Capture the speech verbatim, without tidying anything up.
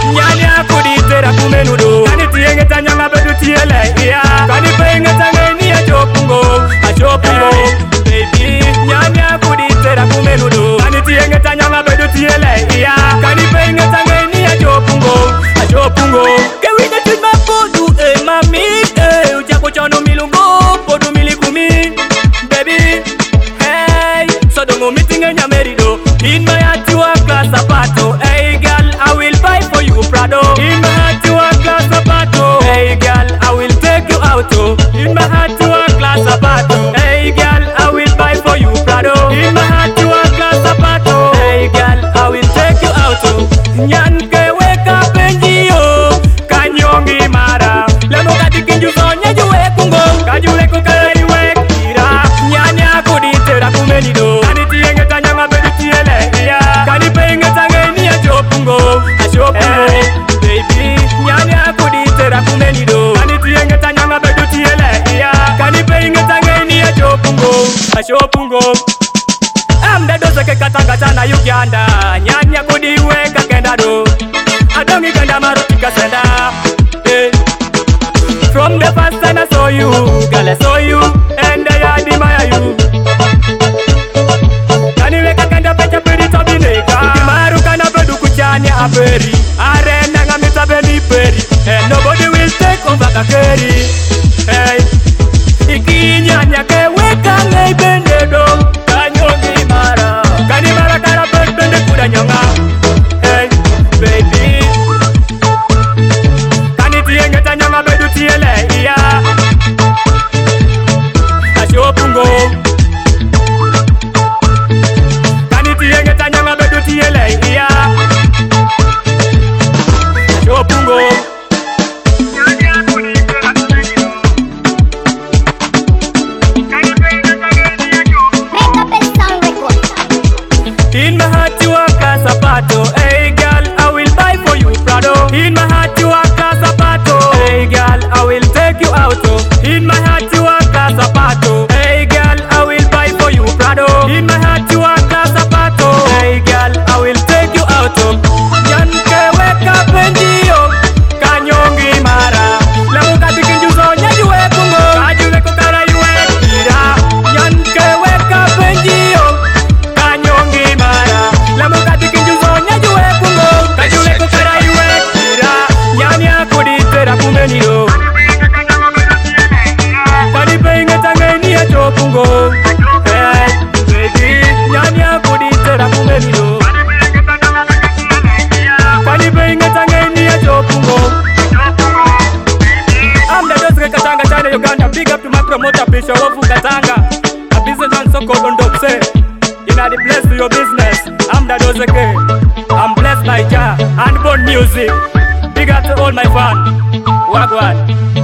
Nyanya kuditera kumenudo. Kani tienge tanyanga bedu tiele ya. Kani penge tangeni ya chopungo, a chopungo. Baby, nyanya kuditera kumenudo. Kani tienge tanyanga bedu tiele ya. Kani penge tangeni ya chopungo, a chopungo. Kewi na tujma podu e mami e. Ujako chono milungo podu milikumi. Baby, hey, so don't go meeting in your merido. In my heart you are class zapato. Hey girl, I will buy for you Prado. In my heart you are class zapato. Hey girl, I will take you out. Oh. In my heart you are class zapato. Hey girl, I will buy for you Prado. In my heart you are class zapato. Hey girl, I will take you out. Oh. Nyan ke weka penjio, kanyongi mara. Lemo katikin jusonya juwe kungo, kajule kukai wek kira. Nyanya kuditera kumenido. Kani tienge tanyanga bedu tiele ya. Kani penge tangeni ya chopungo, a chopungo. Baby, nyanya kuditera kumenido. Kani tienge tanyanga bedu tiele ya. Kani penge tangeni ya chopungo, a chopungo. Amda doze ke katanga chana Uganda. Nyanya kudiweka kenda do. Adongi kenda maruti kasenda. Hey. From the first time I saw you, girl I saw you, and I admire you. Kaniweka kenda pecha peri tobineka. Ukimaru kana bedu kuchani aperi. Arena ngamita beni peri. And nobody will take over kakeri. Hey. Iki nyanya ke weka ngai bende do. Kanyongi mara. Kani mara kara bende kuda nyonga. Hey, baby. Kani tienge tanyanga bedu tiele iya. Achopungo. Kani tienge tanyanga bedu tiele iya. Achopungo. In my heart you are zapato. Hey girl, I will buy for you Prado. In my heart you are zapato. Hey girl, I will take you out. Oh. In my heart you are zapato. Hey girl, I will buy for you Prado. In my heart you are zapato. Hey girl, I will take you out. Oh. Nyanke weka penjio, kanyongi mara. Lemu katikin juso nyajuwe kungo, kajule kukara yuwe kira. Nyanke weka penjio, kanyongi mara. Lemu katikin juso nyajuwe kungo, kajule kukara yuwe kira. Nyanya kuditera kumenido. Kani penge tangeni ya chopungo. Hey, baby, nyanya kuditera kumenido. Kani penge tangeni ya chopungo. I'm the Dosre Katanga, China, Uganda. Big up to my promoter, Bishop Wofu Katanga. A businessman so called on Dokse. You know the blessed to your business. I'm the Dosre. I'm blessed by Jah and born music. Big up to all my fans. Wagwan.